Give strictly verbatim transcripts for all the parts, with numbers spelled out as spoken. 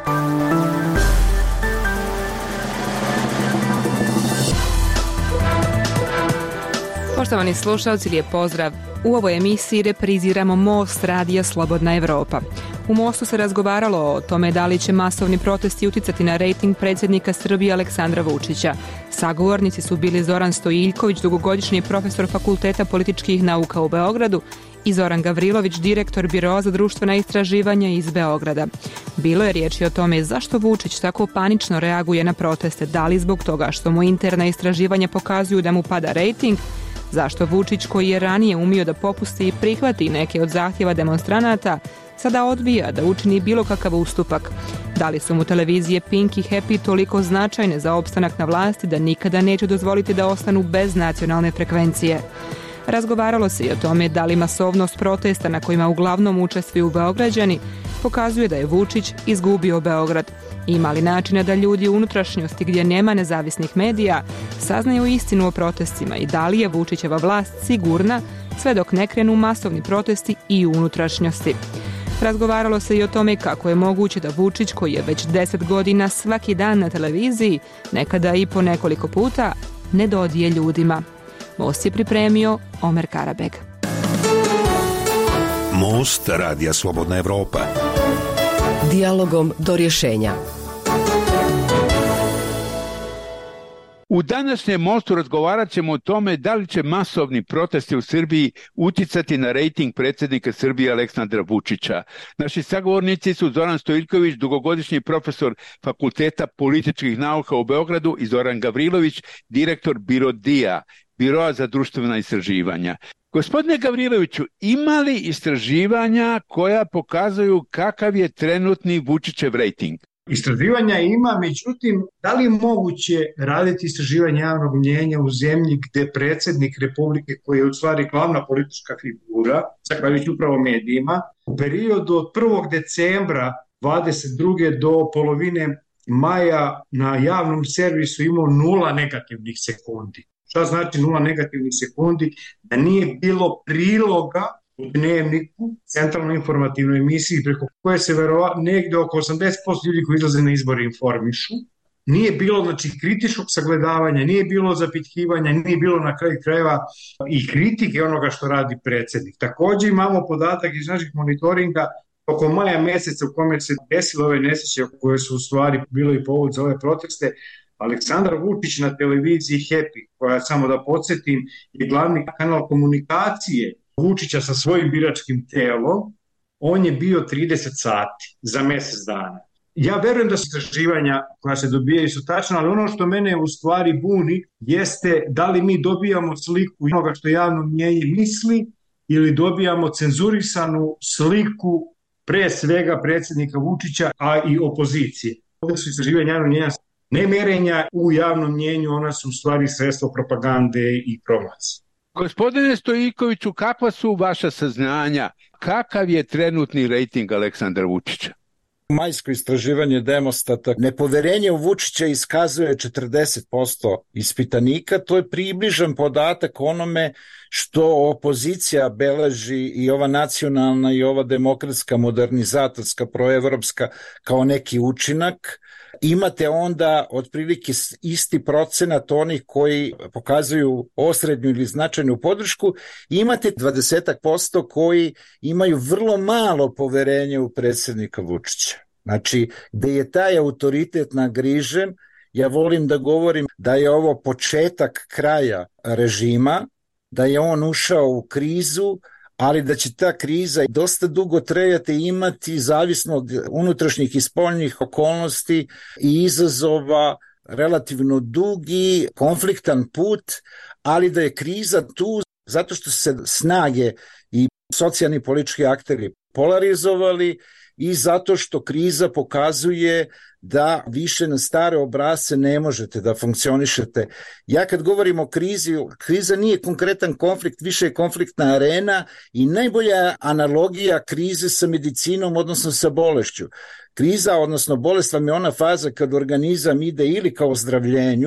Poštovani slušalci, lijep pozdrav. U ovoj emisiji repriziramo Most radija Slobodna Evropa. U Mostu se razgovaralo o tome da li će masovni protesti uticati na rejting predsjednika Srbije Aleksandra Vučića. Sagovornici su bili Zoran Stojiljković, dugogodišnji profesor Fakulteta političkih nauka u Beogradu, i Zoran Gavrilović, direktor Biroa za društvena istraživanja iz Beograda. Bilo je riječi o tome zašto Vučić tako panično reaguje na proteste, da li zbog toga što mu interna istraživanja pokazuju da mu pada rejting, zašto Vučić, koji je ranije umio da popusti i prihvati neke od zahtjeva demonstranata, sada odbija da učini bilo kakav ustupak. Da li su mu televizije Pink i Happy toliko značajne za opstanak na vlasti da nikada neće dozvoliti da ostanu bez nacionalne frekvencije? Razgovaralo se i o tome da li masovnost protesta na kojima uglavnom učestvuju Beograđani pokazuje da je Vučić izgubio Beograd. Ima li načina da ljudi u unutrašnjosti gdje nema nezavisnih medija saznaju istinu o protestima i da li je Vučićeva vlast sigurna sve dok ne krenu masovni protesti i u unutrašnjosti? Razgovaralo se i o tome kako je moguće da Vučić, koji je već deset godina svaki dan na televiziji, nekada i po nekoliko puta, ne dodije ljudima. Most je pripremio Omer Karabeg. Most radija Slobodna Evropa. Dijalogom do rješenja. U današnjem Mostu razgovarat ćemo o tome da li će masovni protesti u Srbiji uticati na rejting predsjednika Srbije Aleksandra Vučića. Naši sagovornici su Zoran Stojiljković, dugogodišnji profesor Fakulteta političkih nauka u Beogradu, i Zoran Gavrilović, direktor Birodija, Biroa za društvena istraživanja. Gospodine Gavriloviću, ima li istraživanja koja pokazuju kakav je trenutni Vučićev rejting? Istraživanja ima, međutim, da li je moguće raditi istraživanje javnog mnjenja u zemlji gde predsjednik Republike, koji je u stvari glavna politička figura, zahvaljujući upravo medijima, u periodu od prvog decembra dvadeset druge do polovine maja na javnom servisu imao nula negativnih sekundi. Šta znači nula negativnih sekundi? Da nije bilo priloga u Dnevniku, centralnoj informativnoj emisiji, preko koje se verovatno negde oko osamdeset posto ljudi koji izlaze na izbore informišu. Nije bilo, znači, kritičkog sagledavanja, nije bilo zapitkivanja, nije bilo na kraju krajeva i kritike onoga što radi predsjednik. Također imamo podatak iz naših monitoringa oko maja meseca u kome se desile ove nesreće koje su u stvari bilo i povod za ove proteste. Aleksandar Vučić na televiziji Happy, koja, samo da podsjetim, je glavni kanal komunikacije Vučića sa svojim biračkim telom, on je bio trideset sati za mjesec dana. Ja verujem da su istraživanja koja se dobijaju su tačna, ali ono što mene u stvari buni jeste da li mi dobijamo sliku onoga što javno mnjenje misli ili dobijamo cenzurisanu sliku pre svega predsjednika Vučića, a i opozicije. Ovdje su istraživanja javnog mnjenja ne mjerenja u javnom mnjenju, ona su u stvari sredstvo propagande i promocije. Gospodine Stojiljkoviću, kakva su vaša saznanja? Kakav je trenutni rejting Aleksandra Vučića? Majsko istraživanje Demostata nepoverenje u Vučića iskazuje četrdeset posto ispitanika. To je približan podatak onome što opozicija beleži, i ova nacionalna i ova demokratska, modernizatorska, proevropska, kao neki učinak. Imate onda otprilike isti procenat onih koji pokazuju osrednju ili značajnu podršku, imate dvadeset posto koji imaju vrlo malo poverenje u predsjednika Vučića. Znači, gde je taj autoritet nagrižen, ja volim da govorim da je ovo početak kraja režima, da je on ušao u krizu, ali da će ta kriza dosta dugo trajati i imati, zavisno od unutrašnjih i spoljnih okolnosti i izazova, relativno dugi, konfliktan put, ali da je kriza tu zato što se snage i socijalni politički akteri polarizovali i zato što kriza pokazuje da više na stare obrasce ne možete da funkcionišete. Ja kad govorim o krizi, kriza nije konkretan konflikt, više je konfliktna arena i najbolja analogija krize sa medicinom, odnosno sa bolešću. Kriza, odnosno bolest vam je ona faza kad organizam ide ili ka ozdravljenju,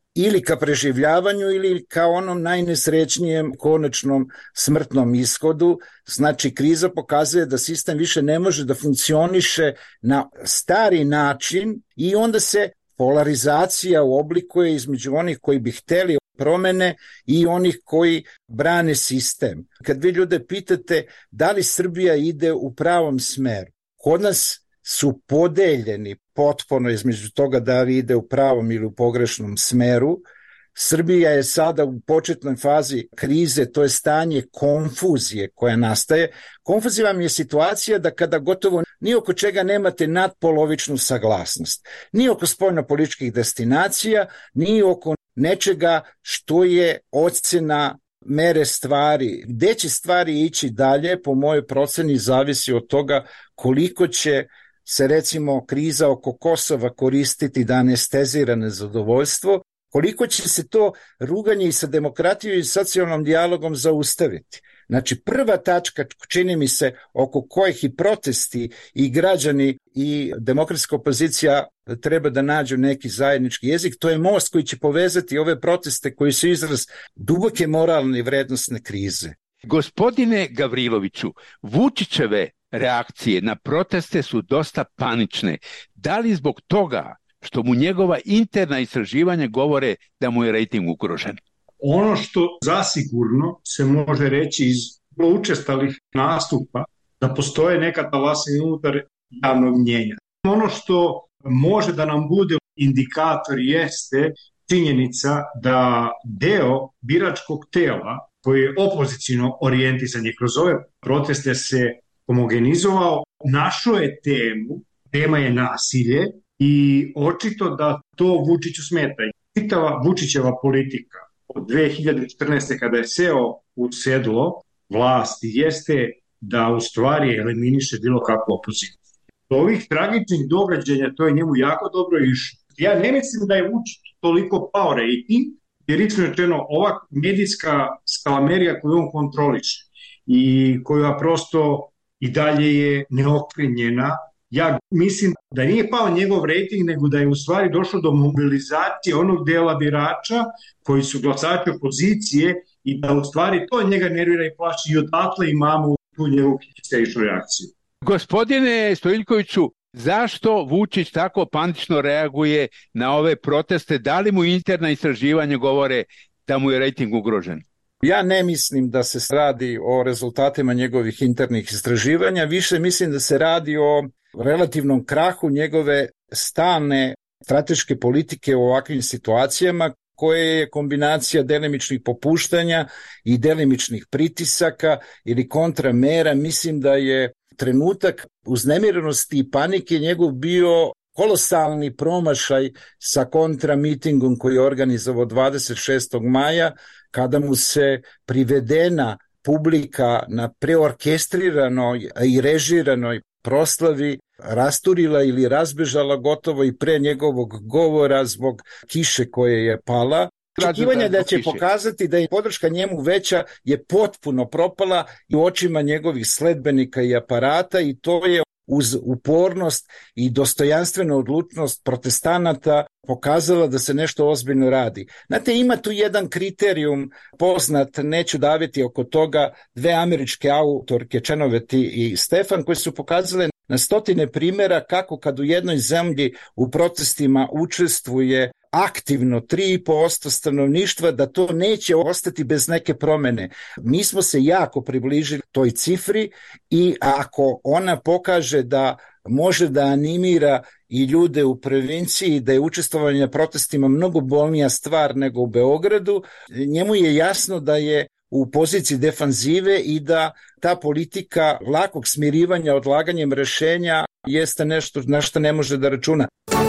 ili ka preživljavanju ili ka onom najnesrećnijem konačnom smrtnom ishodu. Znači, kriza pokazuje da sistem više ne može da funkcioniše na stari način i onda se polarizacija oblikuje između onih koji bi hteli promene i onih koji brane sistem. Kad vi ljude pitate da li Srbija ide u pravom smeru, kod nas su podeljeni potpuno između toga da li ide u pravom ili u pogrešnom smeru. Srbija je sada u početnoj fazi krize, to je stanje konfuzije koja nastaje. Konfuzija vam je situacija da kada gotovo ni oko čega nemate nadpolovičnu saglasnost. Ni oko spoljnopolitičkih destinacija, ni oko nečega što je ocena mere stvari. Gde će stvari ići dalje, po mojoj proceni, zavisi od toga koliko će se recimo kriza oko Kosova koristiti da anestezira nezadovoljstvo, koliko će se to ruganje i sa demokratijom i socijalnom dijalogom zaustaviti. Znači, prva tačka, čini mi se, oko kojih i protesti i građani i demokratska opozicija treba da nađu neki zajednički jezik, to je most koji će povezati ove proteste koji su izraz duboke moralne i vrednostne krize. Gospodine Gavriloviću, Vučićeve reakcije na proteste su dosta panične. Da li zbog toga što mu njegova interna istraživanja govore da mu je rejting ugrožen? Ono što zasigurno se može reći iz učestalih nastupa da postoje neka talasina unutar javnog mnjenja. Ono što može da nam bude indikator jeste činjenica da deo biračkog tela koji je opoziciono orijentisan je kroz ove proteste se homogenizovao, našao je temu, tema je nasilje i očito da to Vučiću smeta. Čitava Vučićeva politika od dve hiljade četrnaeste. kada je seo u sedlo vlasti jeste da u stvari eliminiše bilo kakvu opoziciju. Do ovih tragičnih događanja to je njemu jako dobro išlo. Ja ne mislim da je Vučić toliko pao rejting, jer iskreno rečeno ova medijska skalamerija koju on kontroliše i koja prosto i dalje je neokrenjena. Ja mislim da nije pao njegov rejting, nego da je u stvari došlo do mobilizacije onog dela birača koji su glasači opozicije i da u stvari to njega nervira i plaši i odatle imamo tu njegovu histeričnu reakciju. Gospodine Stojiljkoviću, zašto Vučić tako panično reaguje na ove proteste? Da li mu interna istraživanja govore da mu je rejting ugrožen? Ja ne mislim da se radi o rezultatima njegovih internih istraživanja, više mislim da se radi o relativnom krahu njegove stalne strateške politike u ovakvim situacijama, koje je kombinacija delimičnih popuštanja i delimičnih pritisaka ili kontramera. Mislim da je trenutak uznemirenosti i panike njegov bio kolosalni promašaj sa kontramitingom koji je organizovao dvadeset šestog maja, kada mu se privedena publika na preorkestriranoj i režiranoj proslavi rasturila ili razbežala gotovo i pre njegovog govora zbog kiše koje je pala. Očekivanje da će pokazati da je podrška njemu veća je potpuno propala i u očima njegovih sledbenika i aparata, i to je uz upornost i dostojanstvenu odlučnost protestanata pokazala da se nešto ozbiljno radi. Znate, ima tu jedan kriterijum poznat, neću daviti oko toga, dve američke autorke, Čenoveti i Stefan, koje su pokazale na stotine primjera kako kad u jednoj zemlji u protestima učestvuje aktivno tri i po posto stanovništva, da to neće ostati bez neke promene. Mi smo se jako približili toj cifri i ako ona pokaže da može da animira i ljude u provinciji, da je učestvovanje na protestima mnogo bolnija stvar nego u Beogradu, njemu je jasno da je u poziciji defanzive i da ta politika lakog smirivanja odlaganjem rešenja jeste nešto na što ne može da računa.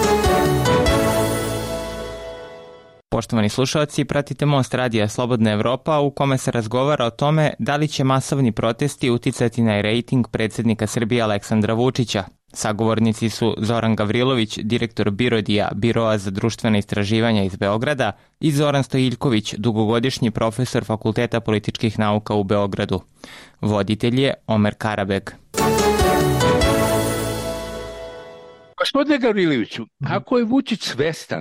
Poštovani slušalci, pratite Most radija Slobodna Evropa u kome se razgovara o tome da li će masovni protesti uticati na rejting predsjednika Srbije Aleksandra Vučića. Sagovornici su Zoran Gavrilović, direktor Birodija, Biroa za društvene istraživanja iz Beograda, i Zoran Stojiljković, dugogodišnji profesor Fakulteta političkih nauka u Beogradu. Voditelj je Omer Karabeg. Gospodine Gavriloviću, ako je Vučić svestan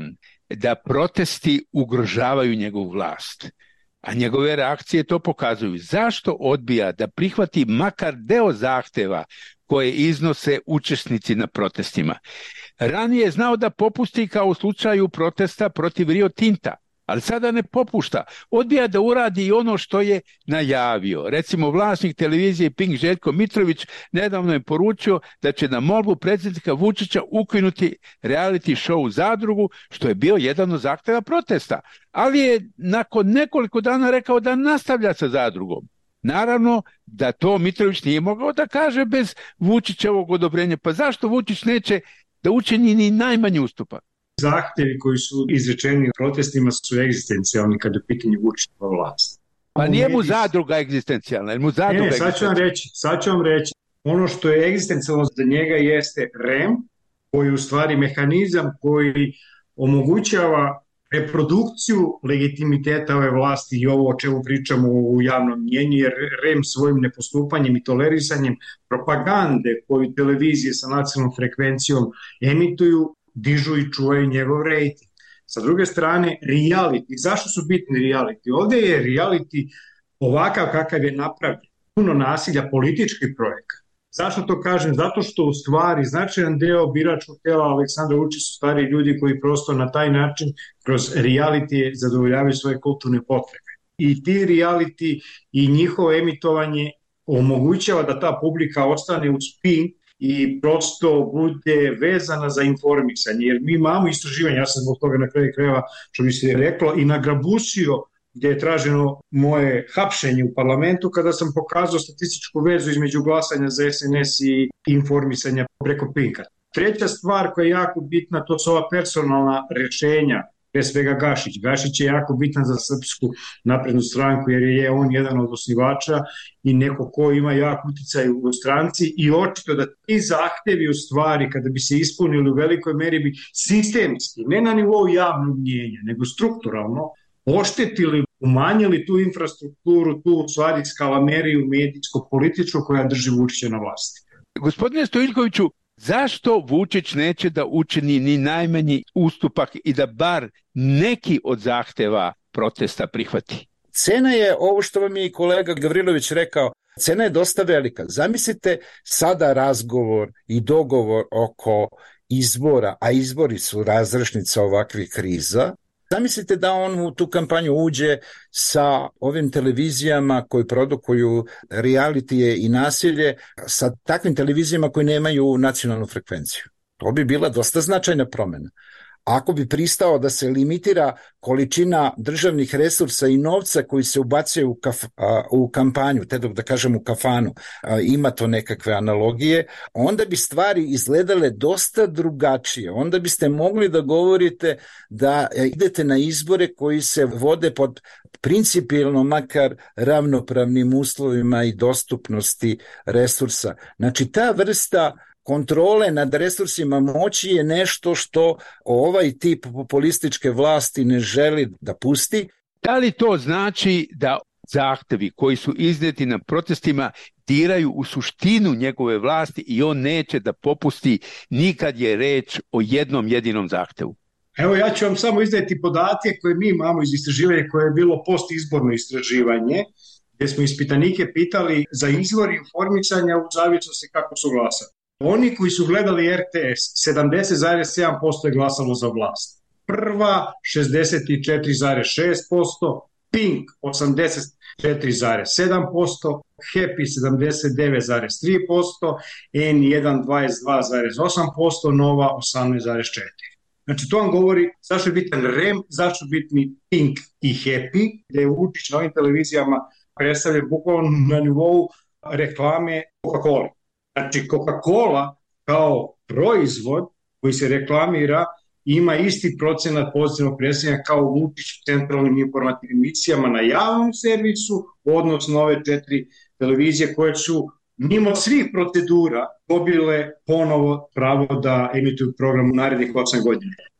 da protesti ugrožavaju njegovu vlast. A njegove reakcije to pokazuju. Zašto odbija da prihvati makar deo zahteva koje iznose učesnici na protestima? Ranije je znao da popusti kao u slučaju protesta protiv Rio Tinta, ali sada ne popušta. Odbija da uradi i ono što je najavio. Recimo, vlasnik televizije Pink Željko Mitrović nedavno je poručio da će na molbu predsjednika Vučića ukinuti reality show Zadrugu, što je bio jedan od zahteva protesta. Ali je nakon nekoliko dana rekao da nastavlja sa Zadrugom. Naravno da to Mitrović nije mogao da kaže bez Vučićevog odobrenja. Pa zašto Vučić neće da učini ni najmanji ustupak? Zahtevi koji su izrečeni u protestima su egzistencijalni kada je pitanje Vučićeva vlast. Pa nije mu Zadruga egzistencijalna, mu Zadruga ne, sad ću vam reći, sad ću vam reći. Ono što je egzistencijalno za njega jeste R E M, koji je u stvari mehanizam koji omogućava reprodukciju legitimiteta ove vlasti i ovo o čemu pričamo u javnom mnjenju, jer R E M svojim nepostupanjem i tolerisanjem propagande koju televizije sa nacionalnom frekvencijom emituju, dižu i čuvaju njegov rejting. Sa druge strane, reality. Zašto su bitni reality? Ovde je reality ovakav kakav je napravljen. Puno nasilja, politički projekat. Zašto to kažem? Zato što u stvari značajan deo biračkog tela Aleksandra Vučića su stari ljudi koji prosto na taj način kroz reality zadovoljavaju svoje kulturne potrebe. I ti reality i njihovo emitovanje omogućava da ta publika ostane u spin i prosto bude vezana za informisanje, jer mi imamo istraživanje, ja sam zbog toga na kraju krajeva, što bi se reklo, i nagrabusio gde je traženo moje hapšenje u parlamentu kada sam pokazao statističku vezu između glasanja za S N S i informisanja preko Pinka. Treća stvar koja je jako bitna, to su ova personalna rešenja, pre svega Gašić. Gašić je jako bitan za Srpsku naprednu stranku jer je on jedan od osnivača i neko ko ima jak uticaj u stranci i očito da ti zahtevi u stvari kada bi se ispunili u velikoj meri bi sistemski, ne na nivou javnog mnjenja, nego strukturalno oštetili, umanjili tu infrastrukturu, tu u stvari skalameriju medijsko-političku koja drži Vučića na vlasti. Gospodine Stojiljkoviću, zašto Vučić neće da učini ni najmanji ustupak i da bar neki od zahteva protesta prihvati? Cena je ovo što vam je i kolega Gavrilović rekao, cena je dosta velika. Zamislite sada razgovor i dogovor oko izbora, a izbori su razrešnica ovakvih kriza. Zamislite da on u tu kampanju uđe sa ovim televizijama koji produkuju realitije i nasilje, sa takvim televizijama koji nemaju nacionalnu frekvenciju. To bi bila dosta značajna promjena. Ako bi pristao da se limitira količina državnih resursa i novca koji se ubacuje u, kaf, a, u kampanju, te dok da kažem u kafanu, a, ima to nekakve analogije, onda bi stvari izgledale dosta drugačije. Onda biste mogli da govorite da idete na izbore koji se vode pod principijelno makar ravnopravnim uslovima i dostupnosti resursa. Znači ta vrsta kontrole nad resursima moći je nešto što ovaj tip populističke vlasti ne želi da pusti. Da li to znači da zahtevi koji su izneti na protestima diraju u suštinu njegove vlasti i on neće da popusti nikad je reč o jednom jedinom zahtevu? Evo ja ću vam samo izneti podatke koje mi imamo iz istraživanja koje je bilo postizborno istraživanje, gdje smo ispitanike pitali za izvor informisanja u zavisnosti kako su glasali. Oni koji su gledali R T S, sedamdeset zarez sedam posto je glasalo za vlast. Prva, šezdeset četiri zarez šest posto, Pink, osamdeset četiri zarez sedam posto, Happy, sedamdeset devet zarez tri posto, N jedan, dvadeset dva zarez osam posto, Nova, osamnaest zarez četiri posto. Znači, to vam govori zašto je bitan R E M, zašto je bitni Pink i Happy, gde je Vučić na ovim televizijama predstavlja bukvalno na nivou reklame Coca-Cola. Znači, Coca-Cola kao proizvod koji se reklamira ima isti procenat pozitivnog predstavljanja kao Vučić u centralnim informativnim emisijama na javnom servisu, odnosno ove četiri televizije koje su mimo svih procedura dobile ponovo pravo da emituju program u narednih osam godina.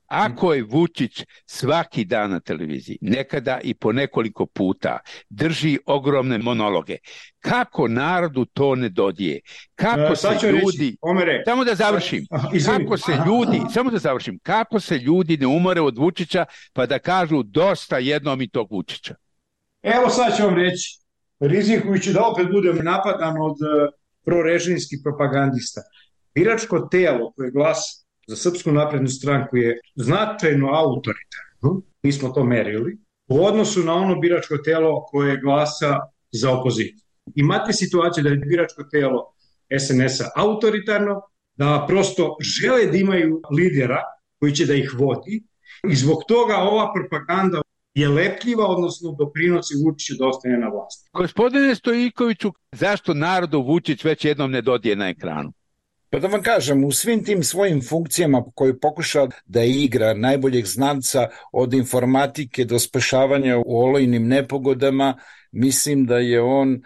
Ako je Vučić svaki dan na televiziji, nekada i po nekoliko puta, drži ogromne monologe, kako narodu to ne dodije? Kako se ljudi... Omere, samo da završim. Kako se ljudi... Samo da završim. Kako se ljudi ne umore od Vučića pa da kažu dosta jednom i tog Vučića? Evo sad ću vam reći, rizikujući da opet budem napadan od prorežimskih propagandista. Biračko telo koje glasa za Srpsku naprednu stranku je značajno autoritarno, mi smo to merili, u odnosu na ono biračko telo koje glasa za opoziciju. Imate situaciju da je biračko telo es en es a autoritarno, da prosto žele da imaju lidera koji će da ih vodi i zbog toga ova propaganda je lepljiva, odnosno doprinosi Vučiću da ostane na vlasti. Gospodine Stojiljkoviću, zašto narodu Vučić već jednom ne dodije na ekranu? Pa da vam kažem, u svim tim svojim funkcijama koje pokuša da igra najboljeg znanca od informatike do spašavanja u olujnim nepogodama, mislim da je on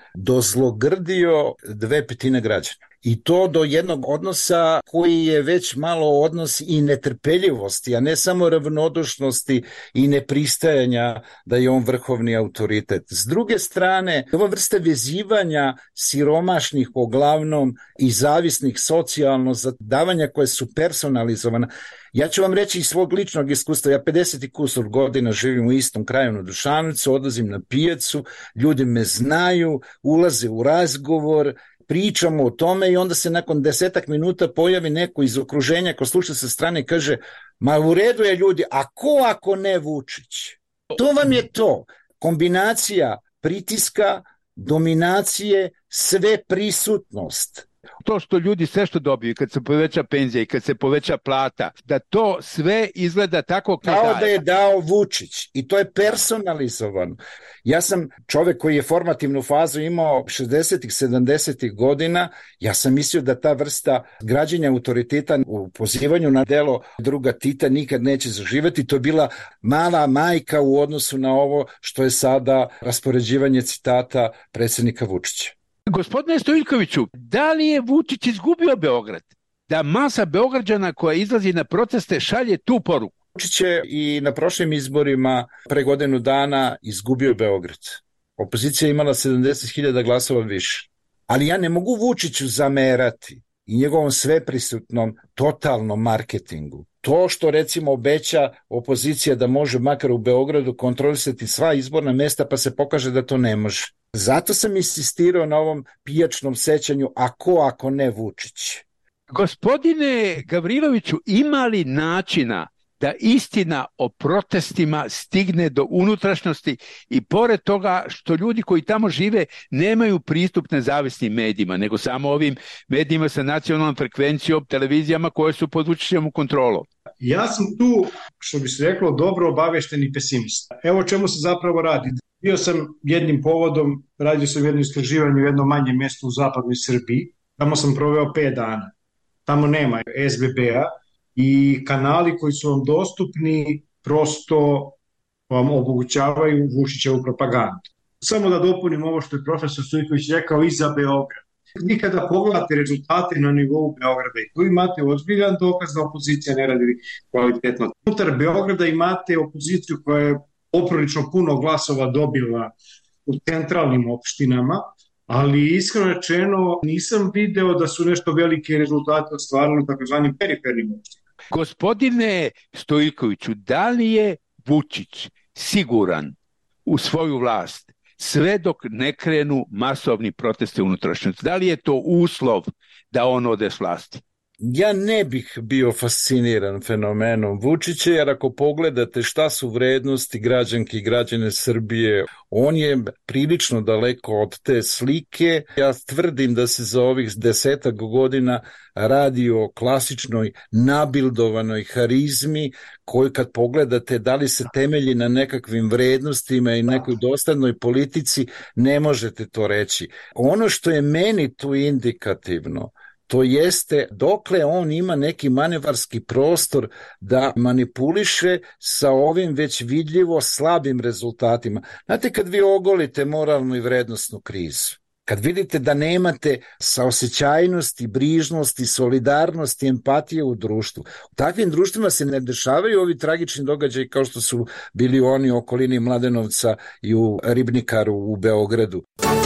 dozlogrdio dve petine građana. I to do jednog odnosa koji je već malo odnos i netrpeljivosti, a ne samo ravnodušnosti i nepristajanja da je on vrhovni autoritet. S druge strane, ova vrsta vezivanja siromašnih uglavnom i zavisnih socijalno za davanja koje su personalizovana. Ja ću vam reći iz svog ličnog iskustva, ja pedeset i kusur godina živim u istom kraju na Dušanovcu, odlazim na pijacu, ljudi me znaju, ulaze u razgovor, pričamo o tome i onda se nakon desetak minuta pojavi neko iz okruženja ko sluša sa strane i kaže, ma u redu je ljudi, a ko ako ne Vučić? To vam je to, kombinacija pritiska, dominacije, sve prisutnost. To što ljudi sve što dobiju, kad se poveća penzija i kad se poveća plata, da to sve izgleda tako kao, kao da je dao Vučić i to je personalizovano. Ja sam čovek koji je formativnu fazu imao šezdesetih, sedamdesetih godina, ja sam mislio da ta vrsta građenja autoriteta u pozivanju na delo druga Tita nikad neće zaživeti. To je bila mala majka u odnosu na ovo što je sada raspoređivanje citata predsjednika Vučića. Gospodine Stojiljkoviću, da li je Vučić izgubio Beograd? Da masa Beograđana koja izlazi na proteste šalje tu poruku? Vučić je i na prošlim izborima pre godinu dana izgubio Beograd. Opozicija je imala sedamdeset hiljada glasova više. Ali ja ne mogu Vučiću zamerati i njegovom sveprisutnom totalnom marketingu. To što recimo obeća opozicija da može makar u Beogradu kontrolisati sva izborna mesta pa se pokaže da to ne može. Zato sam insistirao na ovom pijačnom sećanju, a ko ako ne Vučić? Gospodine Gavriloviću, ima li načina da istina o protestima stigne do unutrašnjosti i pored toga što ljudi koji tamo žive nemaju pristup nezavisnim medijima, nego samo ovim medijima sa nacionalnom frekvencijom, televizijama koje su pod Vučićevom kontrolom? Ja sam tu, što bi se reklo, dobro obavešteni pesimista. Evo o čemu se zapravo radi. Bio sam jednim povodom, radio sam jedno istraživanje u jednom manjem mjestu u zapadnoj Srbiji. Tamo sam proveo pet dana. Tamo nema es be be-a i kanali koji su vam dostupni prosto vam omogućavaju Vučićevu propagandu. Samo da dopunim ovo što je profesor Stojiljković rekao i za Beograd. Vi kada pogledate rezultate na nivou Beograda i tu imate ozbiljan dokaz da opozicija ne radi kvalitetno. Unutar Beograda imate opoziciju koja je poprilično puno glasova dobila u centralnim opštinama, ali iskreno rečeno nisam video da su nešto velike rezultate ostvarili u takozvanim perifernim opštinama. Gospodine Stojiljkoviću, da li je Vučić siguran u svoju vlast sve dok ne krenu masovni protesti unutrašnjosti? Da li je to uslov da on ode s vlasti? Ja ne bih bio fasciniran fenomenom Vučića, jer ako pogledate šta su vrednosti građanki i građane Srbije, on je prilično daleko od te slike. Ja tvrdim da se za ovih desetak godina radi o klasičnoj nabildovanoj harizmi koju kad pogledate da li se temelji na nekakvim vrednostima i nekoj dostatnoj politici, ne možete to reći. Ono što je meni tu indikativno, to jeste dokle on ima neki manevarski prostor da manipuliše sa ovim već vidljivo slabim rezultatima. Znate, kad vi ogolite moralnu i vrednostnu krizu, kad vidite da nemate saosećajnosti, brižnosti, solidarnosti, empatije u društvu. U takvim društvima se ne dešavaju ovi tragični događaji kao što su bili oni u okolini Mladenovca i u Ribnikaru u Beogradu.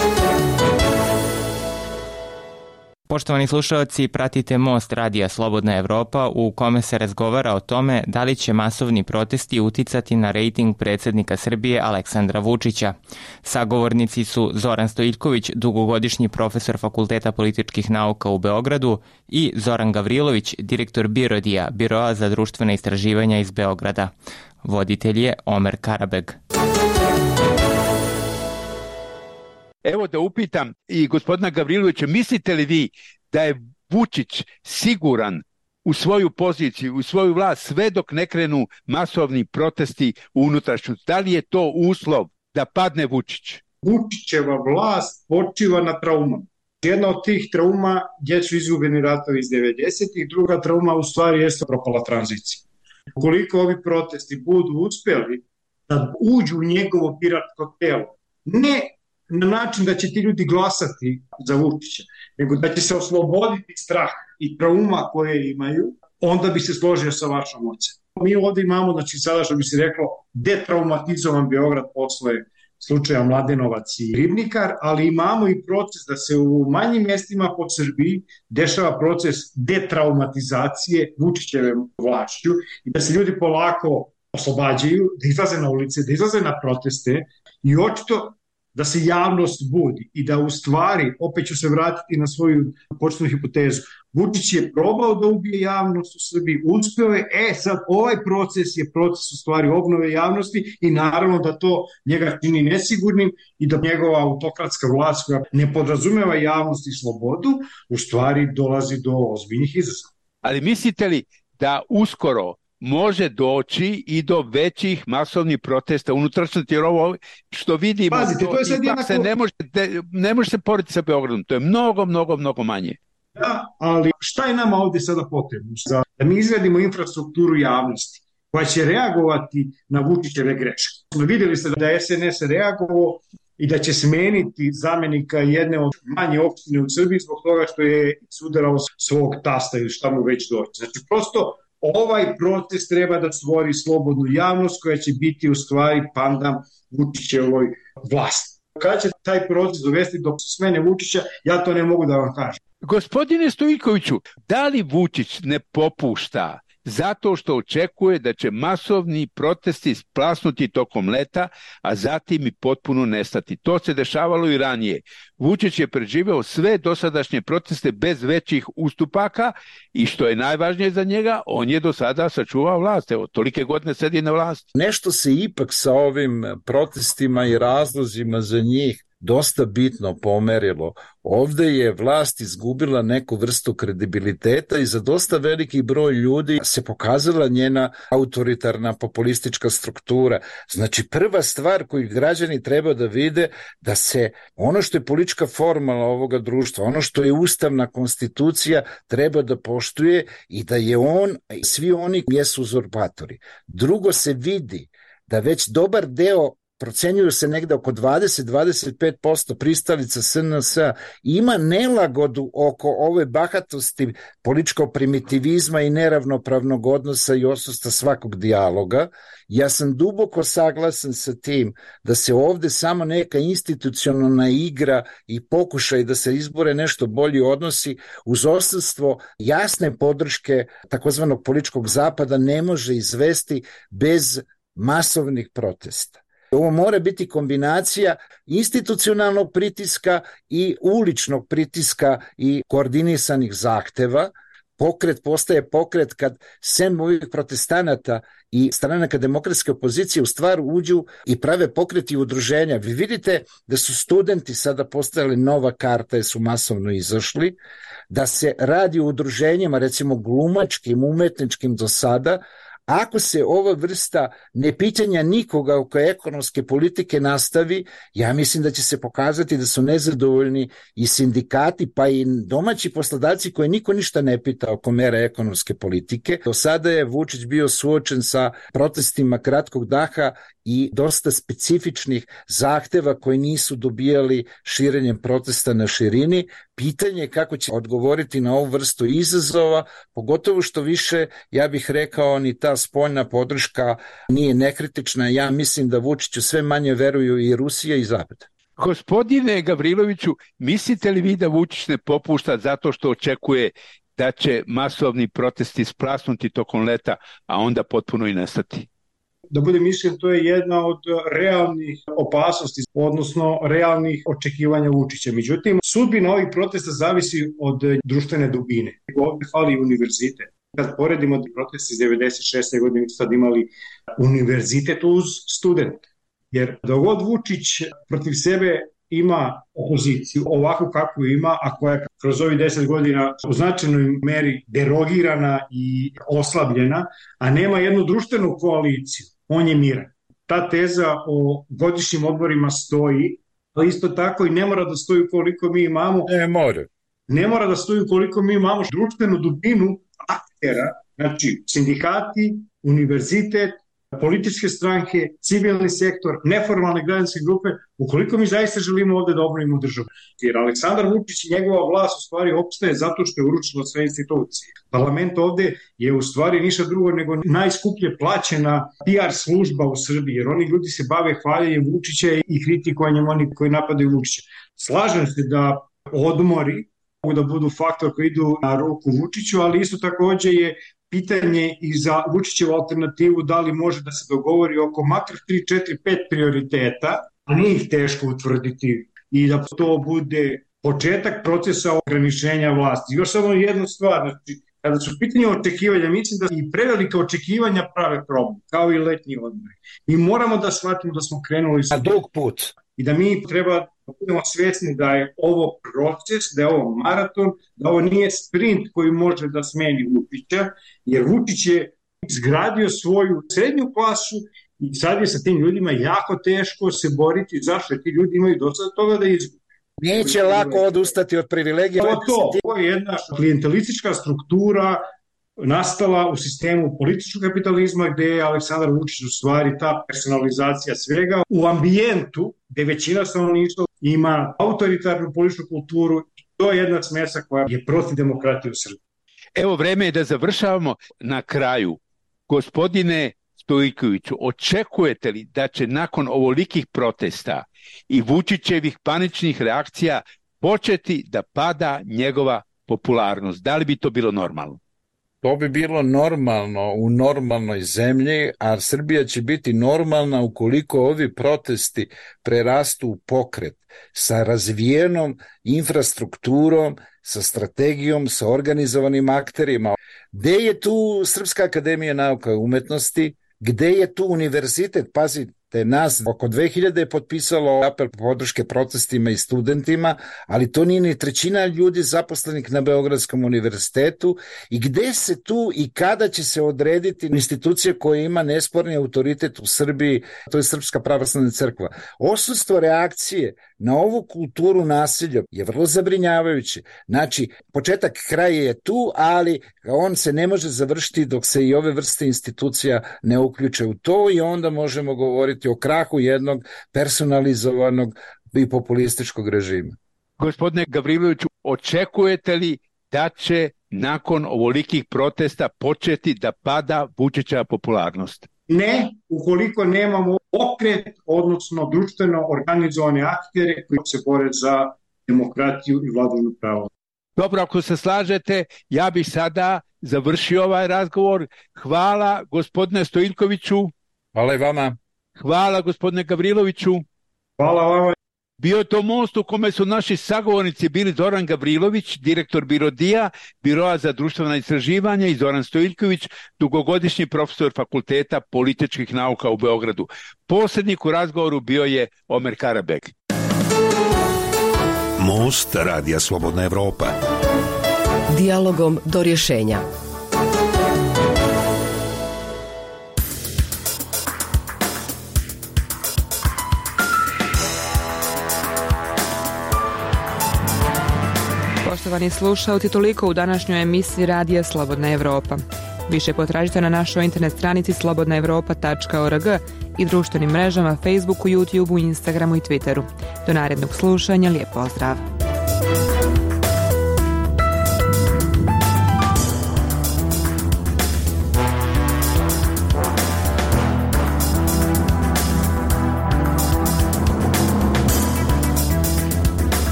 Poštovani slušalci, pratite Most radija Slobodna Evropa u kome se razgovara o tome da li će masovni protesti uticati na rejting predsjednika Srbije Aleksandra Vučića. Sagovornici su Zoran Stojiljković, dugogodišnji profesor Fakulteta političkih nauka u Beogradu, i Zoran Gavrilović, direktor Birodija, Biroa za društvene istraživanja iz Beograda. Voditelj je Omer Karabeg. Evo da upitam i gospodina Gavrilovića, mislite li vi da je Vučić siguran u svoju poziciju, u svoju vlast sve dok ne krenu masovni protesti u unutrašnjosti? Da li je to uslov da padne Vučić? Vučićeva vlast počiva na traumama. Jedna od tih trauma gdje su izgubljeni ratovi iz devedesetih, druga trauma u stvari jeste propala tranzicija. Ukoliko ovi protesti budu uspjeli da uđu u njegovo biračko telo, ne na način da će ti ljudi glasati za Vučića, nego da će se osloboditi strah i trauma koje imaju, onda bi se složio sa vašom ocem. Mi ovdje imamo, znači sada što bi se reklo, detraumatizovan Beograd posle slučaja Mladenovac i Ribnikar, ali imamo i proces da se u manjim mjestima po Srbiji dešava proces detraumatizacije Vučićeve vlašću i da se ljudi polako oslobađaju, da izlaze na ulice, da izlaze na proteste i očito da se javnost budi i da u stvari, opet ću se vratiti na svoju početnu hipotezu, Vučić je probao da ubije javnost u Srbiji, uspeo je, e sad ovaj proces je proces u stvari obnove javnosti i naravno da to njega čini nesigurnim i da njegova autokratska vlast koja ne podrazumeva javnost i slobodu, u stvari dolazi do ozbiljnih izazova. Ali mislite li da uskoro može doći i do većih masovnih protesta unutrašnjosti, jer ovo što vidimo, Pazite, to je sad jednako... se ne može, ne može se porediti sa Beogradom, to je mnogo, mnogo, mnogo manje. Da, ali šta je nama ovdje sada potrebno? Da mi izgradimo infrastrukturu javnosti koja će reagovati na Vučićeve greške. Vidjeli ste da je es en es reagovao i da će smeniti zamjenika jedne od manje opštine u Srbiji zbog toga što je sudarao svog tasta ili šta mu već doći. Znači, prosto ovaj proces treba da stvori slobodnu javnost koja će biti u stvari pandam Vučićevoj vlasti. Kada će taj proces dovesti do smene Vučića, ja to ne mogu da vam kažem. Gospodine Stojiljkoviću, da li Vučić ne popušta zato što očekuje da će masovni protesti splasnuti tokom leta, a zatim i potpuno nestati? To se dešavalo i ranije. Vučić je preživeo sve dosadašnje proteste bez većih ustupaka i što je najvažnije za njega, on je do sada sačuvao vlast. Evo, tolike godine sedi na vlasti. Nešto se ipak sa ovim protestima i razlozima za njih dosta bitno pomerilo. Ovde je vlast izgubila neku vrstu kredibiliteta i za dosta veliki broj ljudi se pokazala njena autoritarna populistička struktura. Znači, prva stvar koju građani treba da vide da se ono što je politička formula ovoga društva, ono što je ustavna konstitucija treba da poštuje i da je on, svi oni jesu uzurpatori. Drugo se vidi da već dobar deo, procenjuju se negde oko dvadeset do dvadeset pet posto pristalica es en es ima nelagodu oko ove bahatosti političkog primitivizma i neravnopravnog odnosa i odsustva svakog dijaloga. Ja sam duboko saglasan sa tim da se ovde samo neka institucionalna igra i pokušaj da se izbore nešto bolji odnosi uz odsustvo jasne podrške takozvanog političkog zapada ne može izvesti bez masovnih protesta. Ovo mora biti kombinacija institucionalnog pritiska i uličnog pritiska i koordinisanih zahteva. Pokret postaje pokret kad sem ovih protestanata i stranaka demokratske opozicije u stvar uđu i prave pokreti i udruženja. Vi vidite da su studenti sada postajali nova karta jer su masovno izašli, da se radi o udruženjima, recimo glumačkim, umetničkim do sada, Ako se ova vrsta nepitanja nikoga oko ekonomske politike nastavi, ja mislim da će se pokazati da su nezadovoljni i sindikati, pa i domaći poslodavci koje niko ništa ne pita oko mera ekonomske politike. Do sada je Vučić bio suočen sa protestima kratkog daha i dosta specifičnih zahteva koji nisu dobijali širenjem protesta na širini. Pitanje je kako će odgovoriti na ovu vrstu izazova, pogotovo što više, ja bih rekao, ni ta spoljna podrška nije nekritična. Ja mislim da Vučiću sve manje veruju i Rusija i Zapad. Gospodine Gavriloviću, mislite li vi da Vučić ne popušta zato što očekuje da će masovni protesti splasnuti tokom leta, a onda potpuno i nestati? Da budem iskren, to je jedna od realnih opasnosti, odnosno realnih očekivanja Vučića. Međutim, sudbina ovih protesta zavisi od društvene dubine. Ovdje fali univerzitet. Kad poredimo proteste iz devedeset šeste godine, mi smo sad imali univerzitet uz studente. Jer dok god Vučić protiv sebe ima opoziciju ovako kakvu ima, a koja je kroz ovih deset godina u značajnoj meri derogirana i oslabljena, a nema jednu društvenu koaliciju, on je miran. Ta teza o godišnjim odborima stoji, ali isto tako i ne mora da stoji koliko mi imamo. Ne mora. Ne mora da stoji koliko mi imamo društvenu dubinu aktera, znači sindikati, univerzitet, političke stranke, civilni sektor, neformalne građanske grupe, ukoliko mi zaista želimo ovde da obnovimo državu. Jer Aleksandar Vučić i njegova vlast u stvari opstaje zato što je uručila sve institucije. Parlament ovde je u stvari ništa drugo nego najskuplje plaćena P R služba u Srbiji, jer oni ljudi se bave hvaljenjem Vučića i kritikovanjem onih koji napadaju Vučića. Slažem se da odmori mogu da budu faktor koji idu na ruku Vučiću, ali isto takođe je pitanje i za Vučićevu alternativu da li može da se dogovori oko makar tri, četiri, pet prioriteta, a nije ih teško utvrditi i da to bude početak procesa ograničenja vlasti. Još samo jednu stvar, znači, kada su pitanje očekivanja, mislim da i prevelika očekivanja prave problem, kao i letnji odmori. I moramo da shvatimo da smo krenuli na dug put i da mi treba da budemo svesni da je ovo proces, da je ovo maraton, da ovo nije sprint koji može da smeni Vučića, jer Vučić je izgradio svoju srednju klasu i sad je sa tim ljudima jako teško se boriti. Zašto? Ti ljudi imaju dosta toga da izgubi. Neće lako odustati od privilegija. To, to, to je jedna klijentelistička struktura nastala u sistemu političkog kapitalizma gde je Aleksandar Vučić u stvari ta personalizacija svega u ambijentu gde većina stanovništva ima autoritarnu političku kulturu i to je jedna smesa koja je protiv demokratije u Srbiji. Evo, vreme je da završavamo. Na kraju, gospodine Stojkoviću, očekujete li da će nakon ovolikih protesta i Vučićevih paničnih reakcija početi da pada njegova popularnost? Da li bi to bilo normalno? To bi bilo normalno u normalnoj zemlji, a Srbija će biti normalna ukoliko ovi protesti prerastu u pokret sa razvijenom infrastrukturom, sa strategijom, sa organizovanim akterima. Gde je tu Srpska akademija nauka i umetnosti? Gde je tu univerzitet? Pazite, nas oko dve hiljade je potpisalo apel podrške protestima i studentima, ali to nije ni trećina ljudi zaposlenih na Beogradskom univerzitetu. I gde se tu i kada će se odrediti institucija koja ima nesporni autoritet u Srbiji, to je Srpska pravoslavna crkva. Odsustvo reakcije na ovu kulturu nasilja je vrlo zabrinjavajuće. Znači, početak kraja je tu, ali on se ne može završiti dok se i ove vrste institucija ne uključe u to i onda možemo govoriti o krahu jednog personalizovanog i populističkog režima. Gospodine Gavriloviću, očekujete li da će nakon ovolikih protesta početi da pada Vučićeva popularnost? Ne, ukoliko nemamo pokret, odnosno društveno organizovane aktere koji se bore za demokratiju i vladavinu prava. Dobro, ako se slažete, ja bih sada završio ovaj razgovor. Hvala gospodine Stojkoviću. Hvala i vama. Hvala gospodine Gavriloviću. Hvala vama. Bio je to most u kome su naši sagovornici bili Zoran Gavrilović, direktor Birodija, Biroa za društvena istraživanja, i Zoran Stojković, dugogodišnji profesor Fakulteta političkih nauka u Beogradu. Posrednik u razgovoru bio je Omer Karabeg. Most Radija Slobodna Evropa. Dijalogom do rješenja. Poštovani slušalci, toliko u današnjoj emisiji Radija Slobodna Evropa. Više potražite na našoj internet stranici slobodna evropa tačka org i društvenim mrežama Facebooku, YouTubeu, Instagramu i Twitteru. Do narednog slušanja, lijep pozdrav!